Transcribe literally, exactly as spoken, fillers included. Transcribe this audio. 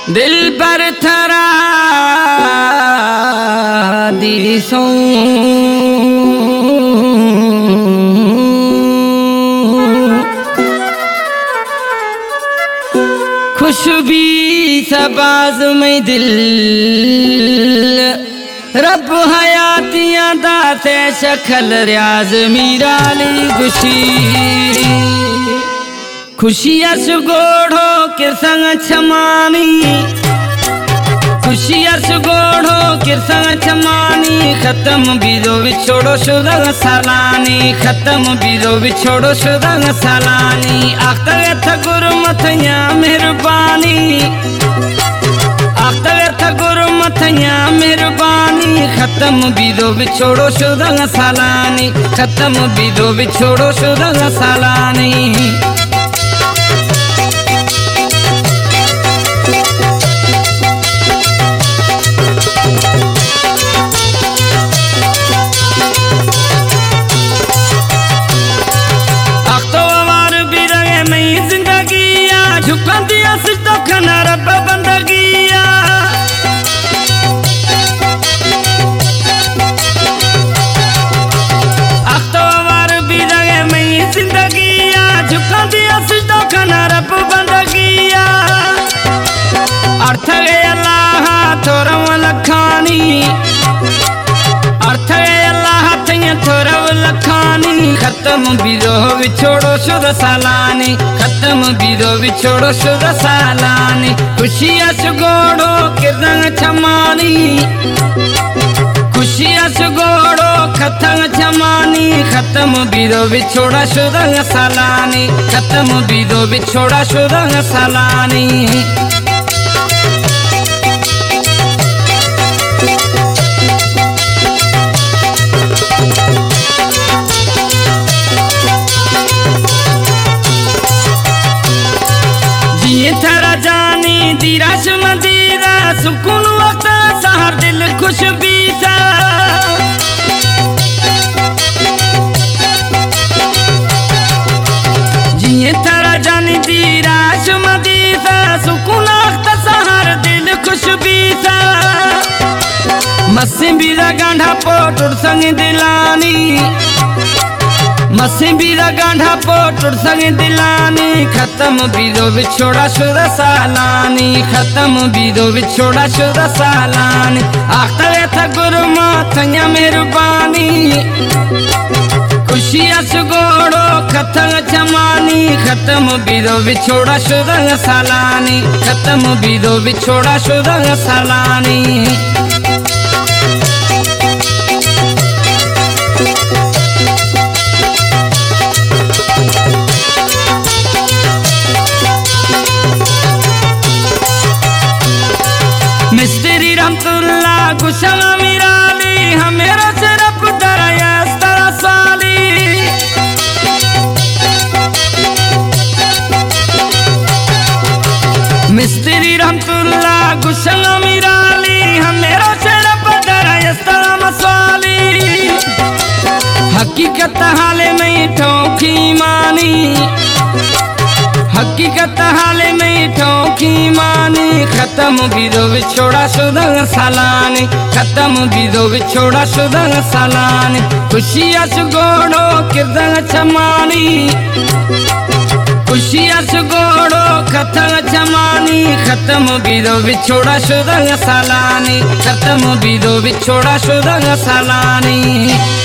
दिल पर थरा दिसों खुशबी सबाज में दिल रब हयातियां दाते शखल रियाज मीराली खुशी खुशियां सुगोड़ो किरसंग छमानी खुशियां सुगोड़ो किरसंग छमानी खत्म बीदो विछोड़ो शुदंग सालानी खत्म बीदो विछोड़ो शुदंग सालानी आखते थ गुरमत या मेहरबानी आखते थ गुरमत या मेहरबानी खत्म बीदो विछोड़ो शुदंग सालानी खत्म बीदो विछोड़ो शुदंग सालानी रब बंदगिया अख्तवार भी रगे मैं जिंदगिया झुका दिया सिजदा खाना रब बंदगिया अर्थ है अल्लाह थोरम लखानी अर्थ है अल्लाह तैया थोरम लखानी खत्म बीदो विछोड़ो शुद सालानी खत्म बीदो विछोड़ो शुद सालानी खुशियां सुगोड़ो किरंग छमानी खुशियां सुगोड़ो खत्म छमानी खत्म बीदो विछोड़ा शुद सालानी खत्म बीदो विछोड़ा शुद सालानी थरा जानी दीराश मदीरा सुकून वक्त सहर दिल खुश बीता जिये थरा जानी दीराश मदीरा सुकून वक्त सहर दिल खुश बीता मस्सी बीरा गांधा पोटुर संग दिलानी मस्सी बीरा गांधा पोटुर संग दिलानी खत्म बीदो विछोड़ा शुदा सालानी खत्म बीदो विछोड़ा शुदा सालानी आखते थ गुरमत या मेहरबानी खुशियां सुगोड़ो खत्म छमानी खत्म बीदो विछोड़ा शुदा सालानी खत्म बीदो विछोड़ा शुदा सालानी मिस्त्री रहमतुल्ला गुशल मिराली हमेरा सिरप दरया तरा साली मिस्त्री रहमतुल्ला गुशल मिराली हमेरा सिरप दरया तरा मसाली हकीकत हाले में ठोकी मानी हकीकत हाले में ठोकी मानी खत्म बीदो विछोड़ा शुदा सालानी खत्म बीदो विछोड़ा शुदा सालानी खुशियां सुगोड़ो किरदंग छमानी खुशियां सुगोड़ो खत्म छमानी खत्म बीदो विछोड़ा शुदा सालानी खत्म बीदो विछोड़ा शुदा सालानी।